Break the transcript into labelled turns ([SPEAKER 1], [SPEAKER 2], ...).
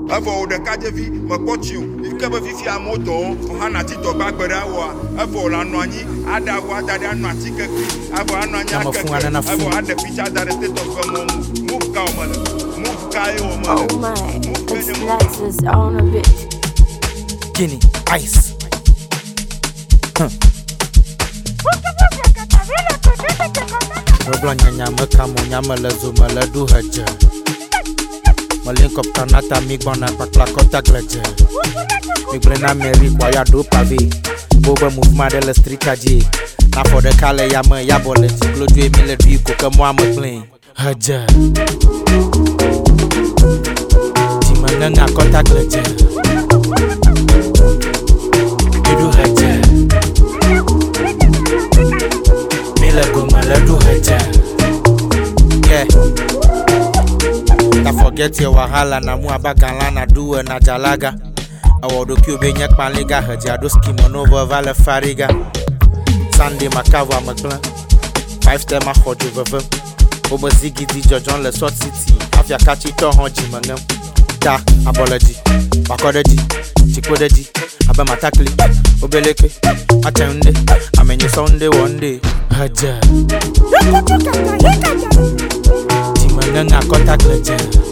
[SPEAKER 1] Evo de kajevi me kpɔtsi ike be fifi amewo dɔ wɔm hana titɔ gbagbe ɖe awɔa evo le anɔ anyi ada awɔ da ɖe anɔ atike kli evo anɔ anyi akeke evo aɖe pitsa da ɖe tetɔ ƒe mɔ mu move ka wo me le move ka ye wo me le.
[SPEAKER 2] Oh my, it's Lexus on a bit.
[SPEAKER 3] Guinea ice. Robla nyanya me kamo nyame le zo me le du hedge. Me link up tanata mi gbona kpakpla kota gledge. Mi brena meri kwa ya do pavé. Bobe mouvement de la street adje. Na for de kale ya me ya bole ti glodu emi le du ko ke moi me plain. Hedge. Ti me nga kota gledge. Mi du hedge. Mi le go me le du hedge. Yeah. Ta forget your wahala na mu abagala na duwe na jalaga. Awodo kube nyek paliga haja do skimo novo vale fariga. Sunday makava maklan. 5 step ma khojo veve. Obo zigi di jojon le sort city. Afya kachi to honji mangam. Da abology. Bakodeji. Chikodeji. Aba matakli. Obeleke. Atende. Amenye Sunday one day. Haja. Timanga kota gleje.